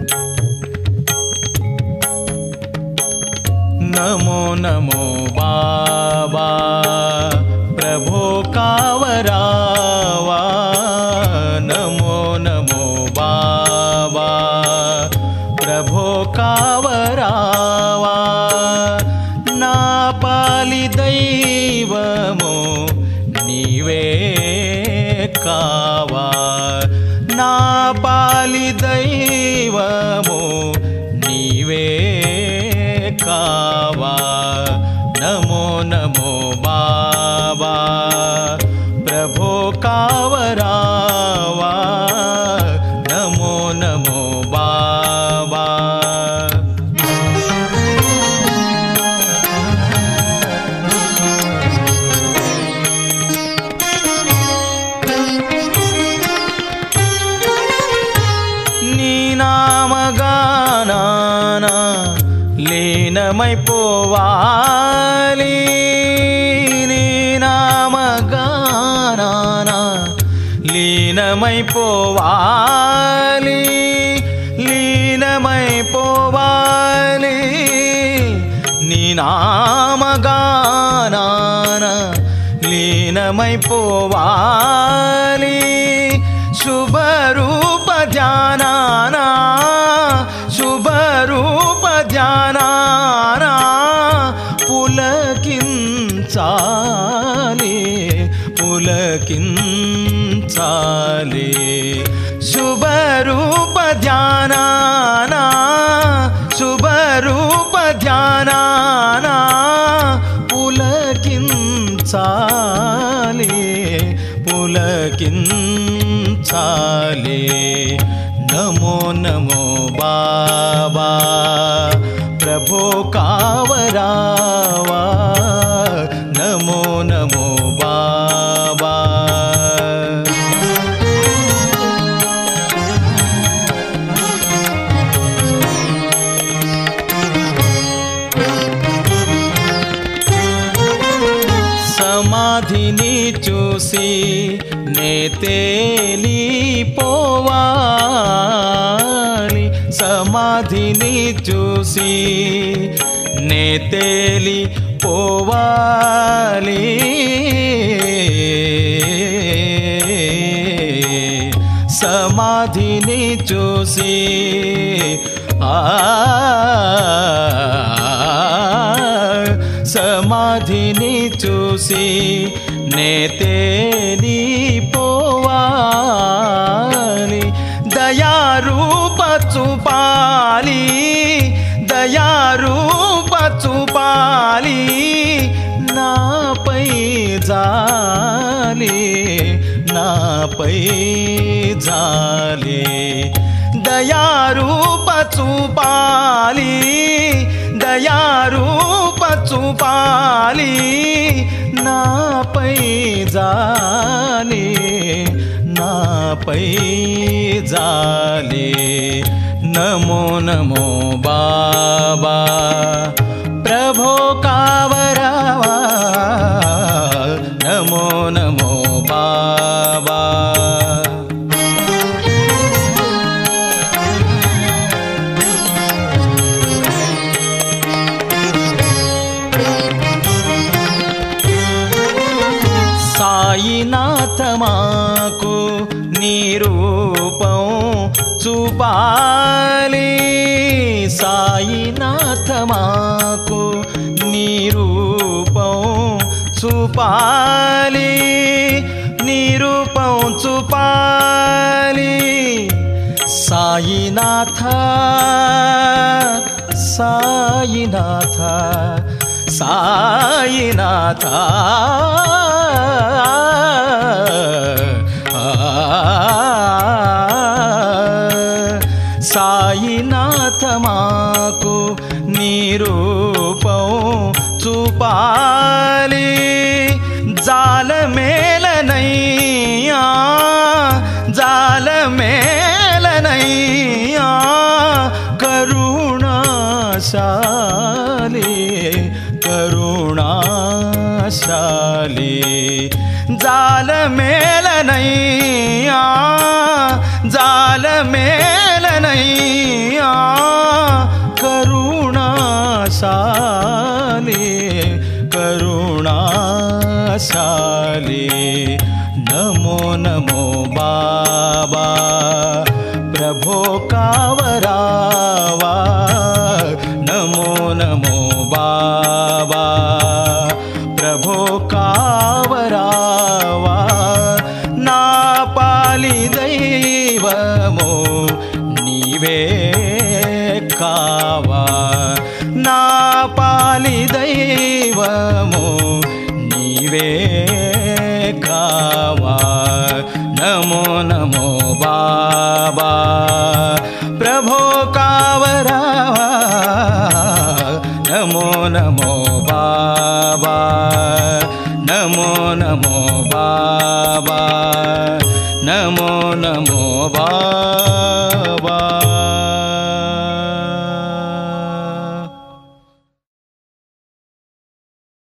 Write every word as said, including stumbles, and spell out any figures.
नमो नमो बाबा प्रभो कावरावा नमो नमो बाबा प्रभो कावरावा ना पाली दैवमो नीवे कावा ना पाली दैवमो नीवे कावा नमो नमो बाबा प्रभो कावरावा नमो नमो बाबा नी नाम गाना लीनमै पोवाली नी नाम गाना लीनमै पोवाली लीनमै पोवाली नी नाम गाना लीनमै पोवाली शुभ रूप ध्यानाना शुभ रूप ध्यानाना पुलकिंचाले पुलकिंचाले शुभ रूप ध्यानाना शुभ रूप ध्यानाना पुलकिंचाले पुलकिंचाले नमो नमो बाबा प्रभो कावरावा नमो नमो बाबा समाधिनी चूसी नेतेली पोवाली समाधिनी चूसी नेतेली पोवाली समाधिनी चूसी आ समाधिनी चूसी नेतेली पोवाली दयारूप चुपाली दयारूप चुपाली नापै जाले नापै जाले दयारूप चुपाली दयारूप चुपाली नापै जाले नापै जाले नमो नमो बाबा प्रभो कावरावा नमो नमो बाबा साईनाथ माको निरूपं चुपाली साईनाथ माको निरूपं चुपाली निरूपं चुपाली साईनाथ साईनाथ साईनाथ साईनाथ माको निरूपं चुपाली जाल मेल नैया जाल मेल नैया करुणाशाली करुणाशाली जाल मेल नैया जाल मेल नैया प्रभो कावरावा नमो नमो बाबा प्रभो कावरावा ना पाली दैवमो नीवे कावा ना पाली दैवमो नीवे कावा नमो नमो बाबा प्रभो कावरावा नमो नमो बाबा नमो नमो बाबा नमो नमो बाबा।